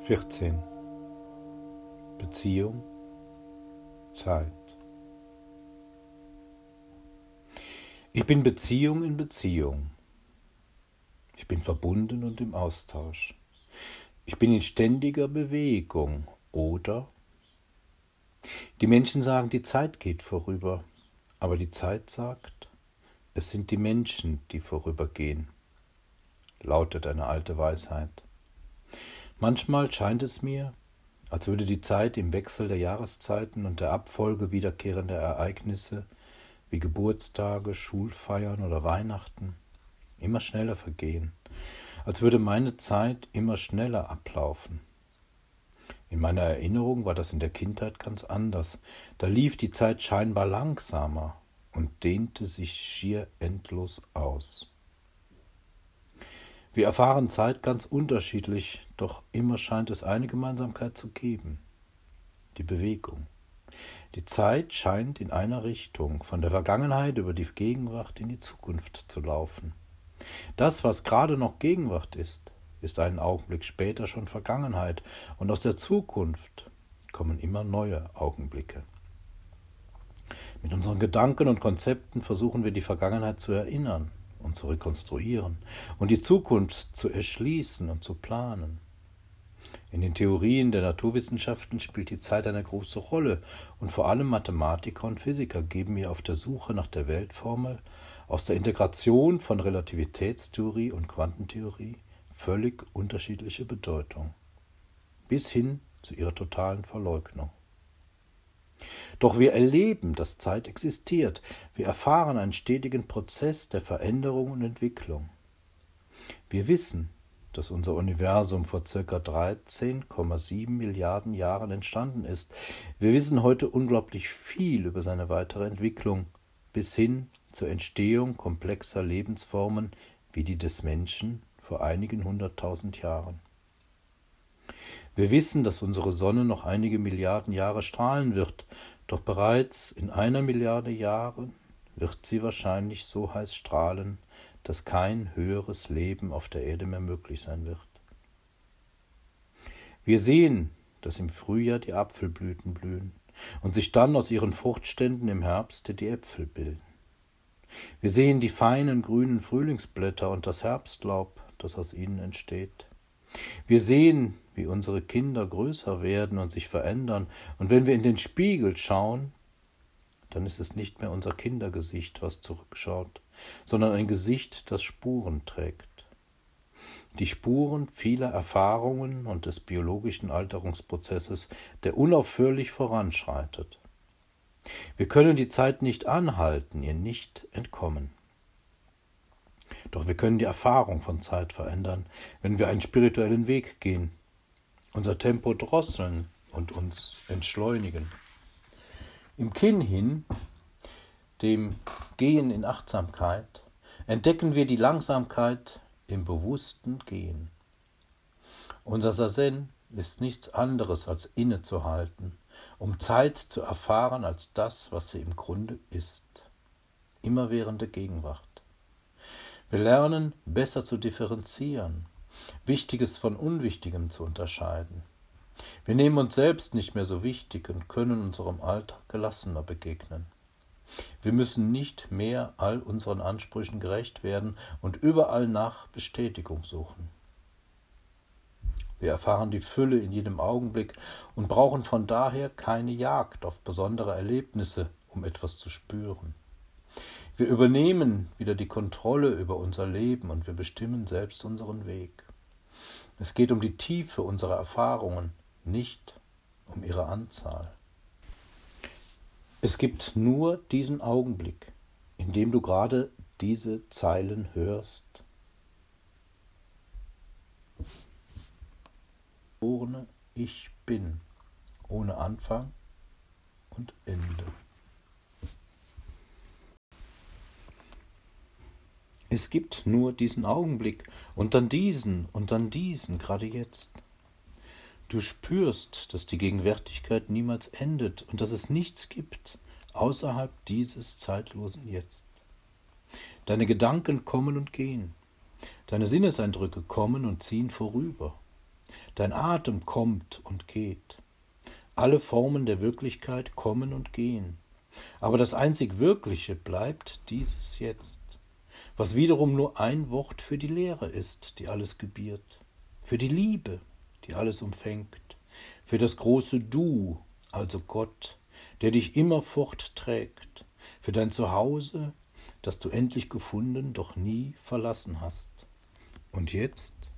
14. Beziehung, Zeit. Ich bin Beziehung in Beziehung. Ich bin verbunden und im Austausch. Ich bin in ständiger Bewegung, oder? Die Menschen sagen, die Zeit geht vorüber, aber die Zeit sagt, es sind die Menschen, die vorübergehen, lautet eine alte Weisheit. Manchmal scheint es mir, als würde die Zeit im Wechsel der Jahreszeiten und der Abfolge wiederkehrender Ereignisse wie Geburtstage, Schulfeiern oder Weihnachten immer schneller vergehen, als würde meine Zeit immer schneller ablaufen. In meiner Erinnerung war das in der Kindheit ganz anders. Da lief die Zeit scheinbar langsamer und dehnte sich schier endlos aus. Wir erfahren Zeit ganz unterschiedlich, doch immer scheint es eine Gemeinsamkeit zu geben: die Bewegung. Die Zeit scheint in einer Richtung, von der Vergangenheit über die Gegenwart in die Zukunft zu laufen. Das, was gerade noch Gegenwart ist, ist einen Augenblick später schon Vergangenheit, und aus der Zukunft kommen immer neue Augenblicke. Mit unseren Gedanken und Konzepten versuchen wir, die Vergangenheit zu erinnern und zu rekonstruieren und die Zukunft zu erschließen und zu planen. In den Theorien der Naturwissenschaften spielt die Zeit eine große Rolle, und vor allem Mathematiker und Physiker geben ihr auf der Suche nach der Weltformel aus der Integration von Relativitätstheorie und Quantentheorie völlig unterschiedliche Bedeutung, bis hin zu ihrer totalen Verleugnung. Doch wir erleben, dass Zeit existiert. Wir erfahren einen stetigen Prozess der Veränderung und Entwicklung. Wir wissen, dass unser Universum vor ca. 13,7 Milliarden Jahren entstanden ist. Wir wissen heute unglaublich viel über seine weitere Entwicklung, bis hin zur Entstehung komplexer Lebensformen wie die des Menschen vor einigen 100.000 Jahren. Wir wissen, dass unsere Sonne noch einige Milliarden Jahre strahlen wird, doch bereits in 1 Milliarde Jahren wird sie wahrscheinlich so heiß strahlen, dass kein höheres Leben auf der Erde mehr möglich sein wird. Wir sehen, dass im Frühjahr die Apfelblüten blühen und sich dann aus ihren Fruchtständen im Herbst die Äpfel bilden. Wir sehen die feinen grünen Frühlingsblätter und das Herbstlaub, das aus ihnen entsteht. Wir sehen, wie unsere Kinder größer werden und sich verändern, und wenn wir in den Spiegel schauen, dann ist es nicht mehr unser Kindergesicht, was zurückschaut, sondern ein Gesicht, das Spuren trägt. Die Spuren vieler Erfahrungen und des biologischen Alterungsprozesses, der unaufhörlich voranschreitet. Wir können die Zeit nicht anhalten, ihr nicht entkommen. Doch wir können die Erfahrung von Zeit verändern, wenn wir einen spirituellen Weg gehen, unser Tempo drosseln und uns entschleunigen. Im Kinn hin, dem Gehen in Achtsamkeit, entdecken wir die Langsamkeit im bewussten Gehen. Unser Zazen ist nichts anderes als innezuhalten, um Zeit zu erfahren als das, was sie im Grunde ist: immerwährende Gegenwart. Wir lernen, besser zu differenzieren, Wichtiges von Unwichtigem zu unterscheiden. Wir nehmen uns selbst nicht mehr so wichtig und können unserem Alltag gelassener begegnen. Wir müssen nicht mehr all unseren Ansprüchen gerecht werden und überall nach Bestätigung suchen. Wir erfahren die Fülle in jedem Augenblick und brauchen von daher keine Jagd auf besondere Erlebnisse, um etwas zu spüren. Wir übernehmen wieder die Kontrolle über unser Leben und wir bestimmen selbst unseren Weg. Es geht um die Tiefe unserer Erfahrungen, nicht um ihre Anzahl. Es gibt nur diesen Augenblick, in dem du gerade diese Zeilen hörst. Ohne Ich bin, ohne Anfang und Ende. Es gibt nur diesen Augenblick und dann diesen, gerade jetzt. Du spürst, dass die Gegenwärtigkeit niemals endet und dass es nichts gibt außerhalb dieses zeitlosen Jetzt. Deine Gedanken kommen und gehen. Deine Sinneseindrücke kommen und ziehen vorüber. Dein Atem kommt und geht. Alle Formen der Wirklichkeit kommen und gehen. Aber das einzig Wirkliche bleibt dieses Jetzt, was wiederum nur ein Wort für die Leere ist, die alles gebiert, für die Liebe, die alles umfängt, für das große Du, also Gott, der dich immerfort trägt, für dein Zuhause, das du endlich gefunden, doch nie verlassen hast. Und jetzt